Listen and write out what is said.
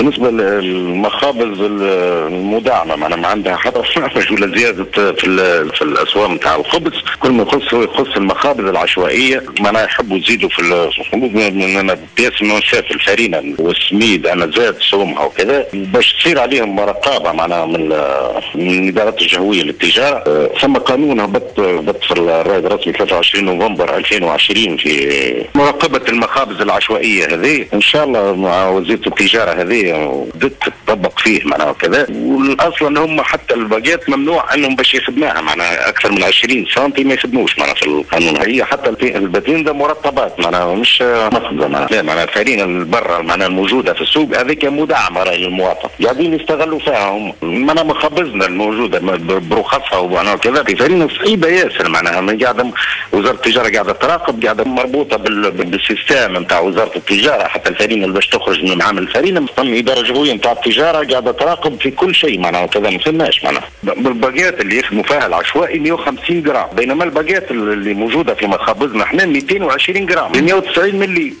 بالنسبه للمخابز المدعمه معنا ما عندها حتى ولا زياده في الاسواق نتاع الخبز. كل ما يخص المخابز العشوائيه معناها يحبوا يزيدوا في الخبز من بياس منشات الفرينه والسميد انا زاد سومها وكذا باش تصير عليهم رقابه معناها من الادارات الجهويه للتجاره. ثم قانون هبط في الرائد الرسمي 23 نوفمبر 2020 في مراقبه المخابز العشوائيه هذه. ان شاء الله مع وزيره التجاره هذه بدات تطبق فيه معناها وكذا. والاصل هم حتى الباقيات ممنوع انهم باش يخدموها معناها اكثر من 20 سم ما يخدموش معناها في القانون. هي حتى الباتين ده مرطبات معناها مش مخبزه معناها الفرينه البرة معناها الموجوده في السوق هذيك مدعمه راي المواطن قاعدين يستغلوا فيها هم. معناها مخبزنا الموجوده برخصها ومعناها كذا في فرينه صعيبه ياسر معناها قاعده وزاره التجاره قاعده تراقب قاعده مربوطه بالسيستم نتاع وزاره التجاره. حتى الفرينه اللي باش تخرج من معامل الفرينه ثم اداره جهويه نتاع التجاره قاعده تراقب في كل شيء معناها كذا ما فهمناش معناها. بالباقيات اللي يخدموا فيها العشوائي 150 جرام بينما الباقيات اللي موجوده في مخابزنا احنا 220 جرام ب 190 ملي.